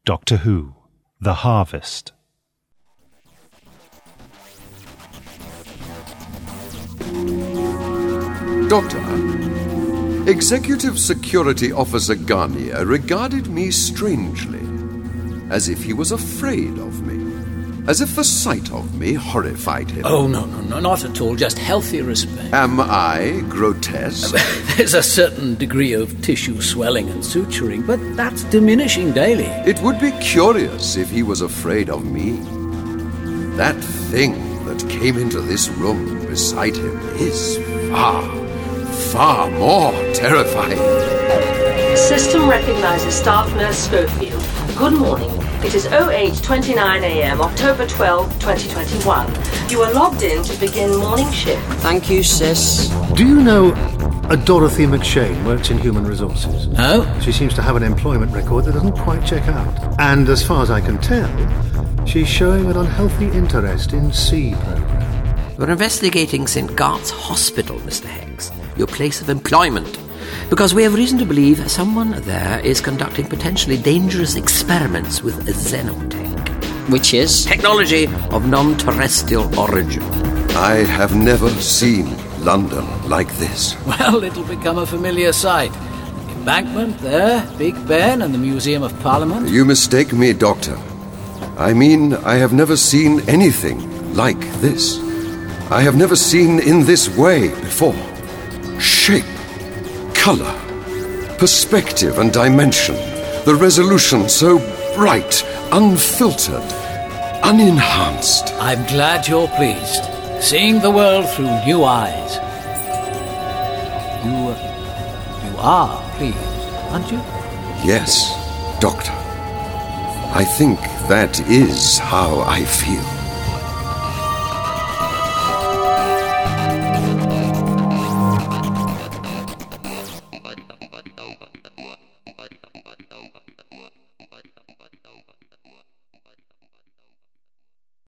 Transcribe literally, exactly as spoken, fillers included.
Doctor Who, The Harvest. Doctor, Executive Security Officer Garnier regarded me strangely, as if he was afraid of me, as if the sight of me horrified him. Oh, no, no, no, not at all, just healthy respect. Am I grotesque? There's a certain degree of tissue swelling and suturing, but that's diminishing daily. It would be curious if he was afraid of me. That thing that came into this room beside him is far, far more terrifying. System recognizes Staff Nurse Schofield. Good morning. It is oh eight twenty-nine a m, October twelfth, twenty twenty-one. You are logged in to begin morning shift. Thank you, sis. Do you know a Dorothy McShane works in human resources? No? She seems to have an employment record that doesn't quite check out. And as far as I can tell, she's showing an unhealthy interest in C program. We're investigating Saint Gart's Hospital, Mister Higgs, your place of employment, because we have reason to believe someone there is conducting potentially dangerous experiments with Xenotech, which is technology of non-terrestrial origin. I have never seen London like this. Well, it'll become a familiar sight. The Embankment there, Big Ben, and the Museum of Parliament. You mistake me, Doctor. I mean, I have never seen anything like this. I have never seen in this way before. Shape, color, perspective and dimension. The resolution so bright, unfiltered, unenhanced. I'm glad you're pleased. Seeing the world through new eyes. You, you are pleased, aren't you? Yes, Doctor. I think that is how I feel.